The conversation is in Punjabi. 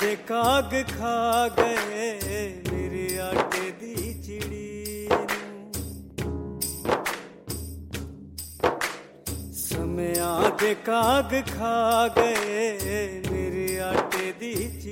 ਦੇ ਕਾਗ ਖਾ ਗਏ ਮੇਰੇ ਆਟੇ ਦੀ ਚਿੜੀ ਨੂੰ। ਸਮਿਆਂ ਦੇ ਕਾਗ ਖਾ ਗਏ ਮੇਰੇ ਆਟੇ ਦੀ ਚਿੜੀ